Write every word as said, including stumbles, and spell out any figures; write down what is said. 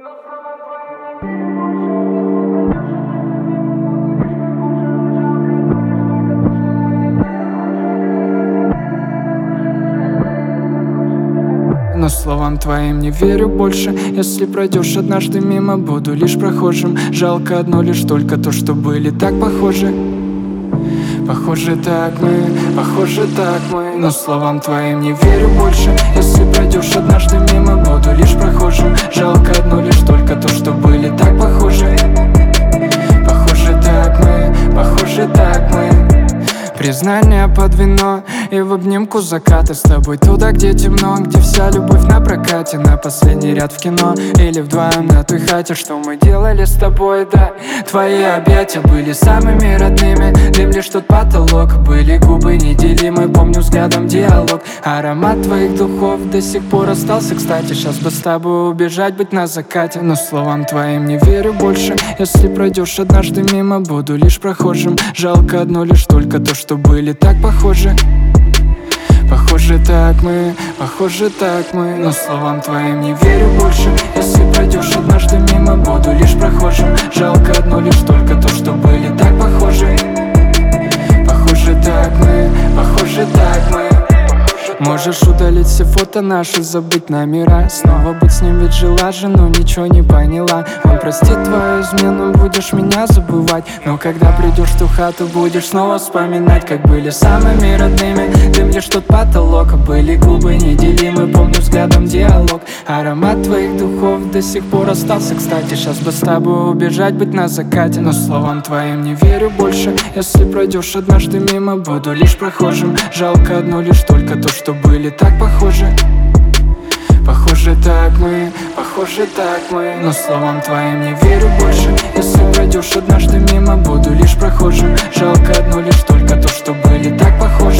Но словам твоим не верю больше. Если пройдешь однажды мимо, буду лишь прохожим. Жалко одно лишь только то, что были так похожи. Похоже так мы, похоже так мы. Но словам твоим не верю больше. Если пройдешь однажды мимо, буду лишь прохожим. Жалко одно лишь только то, что были так похожи. Похоже так мы, похоже так мы. Признание под вино и в обнимку заката. С тобой туда, где темно, где вся любовь на прокате. На последний ряд в кино или вдвоем на той хате. Что мы делали с тобой, да? Твои объятия были самыми родными. Дым лишь тот потолок, были губы неделимы. Помню взглядом диалог. Аромат твоих духов до сих пор остался. Кстати, сейчас бы с тобой убежать, быть на закате. Но словам твоим не верю больше. Если пройдешь однажды мимо, буду лишь прохожим. Жалко одно лишь только то, что были так похожи. Похоже так мы, похоже так мы. Но словам твоим не верю больше. Если пройдешь однажды мимо, буду лишь прохожим. Жалко одно лишь только то, что были так похожи. Похоже так мы, похоже так мы. Можешь удалить все фото наши, забыть номера. Снова быть с ним, ведь жила же, но ничего не поняла. Он простит твою измену, будешь меня забывать. Но когда придешь в ту хату, будешь снова вспоминать, как были самыми родными. Дым лишь тот потолок, были губы неделимы. Помню взглядом диалог. Аромат твоих духов до сих пор остался. Кстати, сейчас бы с тобой убежать, быть на закате. Но словам твоим не верю больше. Если пройдешь однажды мимо, буду лишь прохожим. Жалко одно лишь только то, что были так похожи. Похоже так мы, похоже так мы. Но словам твоим не верю больше. Если пройдешь однажды мимо, буду лишь прохожим. Жалко одно лишь только то, что были так похожи.